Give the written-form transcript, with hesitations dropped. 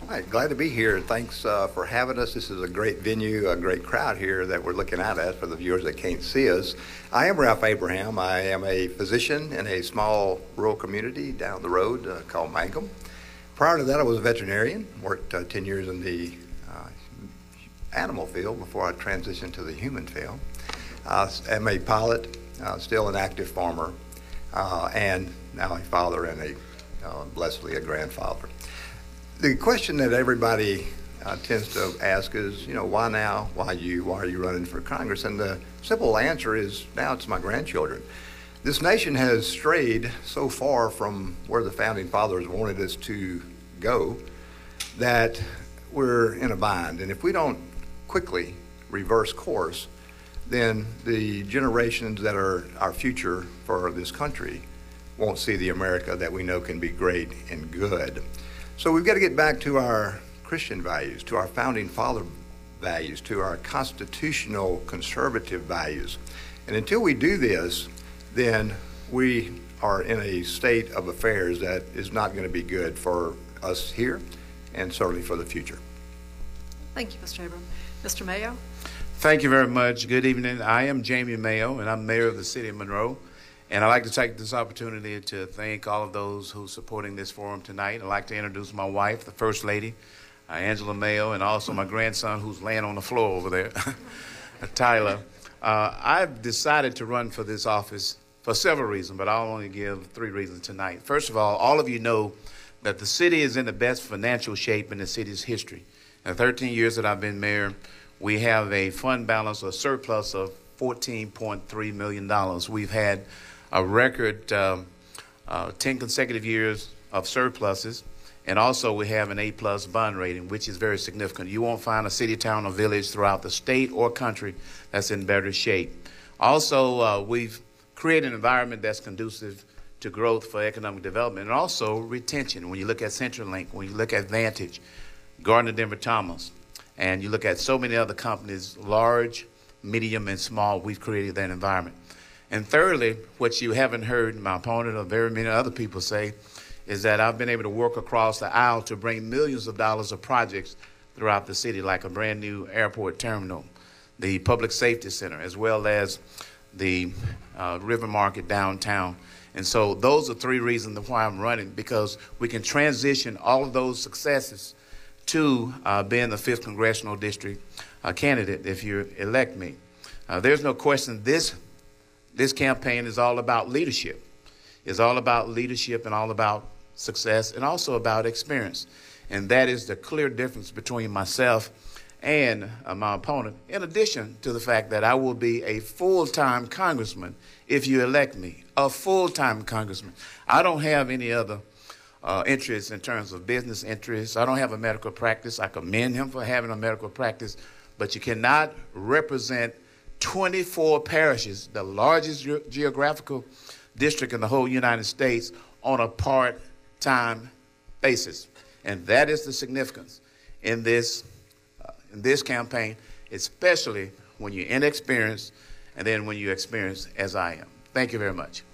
Hi, glad to be here. Thanks for having us. This is a great venue, a great crowd here that we're looking out at for the viewers that can't see us. I am Ralph Abraham. I am a physician in a small rural community down the road called Mangum. Prior to that, I was a veterinarian, worked 10 years in the animal field before I transitioned to the human field. I'm a pilot, still an active farmer, and now a father and blessedly a grandfather. The question that everybody tends to ask is, why now? Why you? Why are you running for Congress? And the simple answer is, now it's my grandchildren. This nation has strayed so far from where the founding fathers wanted us to go that we're in a bind. And if we don't quickly reverse course, then the generations that are our future for this country won't see the America that we know can be great and good. So we've got to get back to our Christian values, to our founding father values, to our constitutional conservative values. And until we do this, then we are in a state of affairs that is not going to be good for us here and certainly for the future. Thank you, Mr. Abram. Mr. Mayo? Thank you very much. Good evening. I am Jamie Mayo, and I'm mayor of the city of Monroe. And I'd like to take this opportunity to thank all of those who are supporting this forum tonight. I'd like to introduce my wife, the First Lady, Angela Mayo, and also my grandson who's laying on the floor over there, Tyler. I've decided to run for this office for several reasons, but I'll only give 3 reasons tonight. First of all of you know that the city is in the best financial shape in the city's history. In the 13 years that I've been mayor, we have a fund balance, a surplus of $14.3 million. We've had a record 10 consecutive years of surpluses, and also we have an A+ bond rating, which is very significant. You won't find a city, town, or village throughout the state or country that's in better shape. Also, we've created an environment that's conducive to growth for economic development and also retention. When you look at CenturyLink, when you look at Vantage, Gardner Denver Thomas, and you look at so many other companies, large, medium, and small, we've created that environment. And thirdly, what you haven't heard my opponent or very many other people say is that I've been able to work across the aisle to bring millions of dollars of projects throughout the city, like a brand new airport terminal, the public safety center, as well as the River Market downtown. And so those are 3 reasons why I'm running, because we can transition all of those successes to being the 5th Congressional District candidate if you elect me. There's no question this campaign is all about leadership. It's all about leadership and all about success and also about experience. And that is the clear difference between myself and my opponent, in addition to the fact that I will be a full-time congressman if you elect me, a full-time congressman. I don't have any other interests in terms of business interests. I don't have a medical practice. I commend him for having a medical practice, but you cannot represent 24 parishes, the largest geographical district in the whole United States, on a part-time basis. And that is the significance in this campaign, especially when you're inexperienced and then when you're experienced as I am. Thank you very much.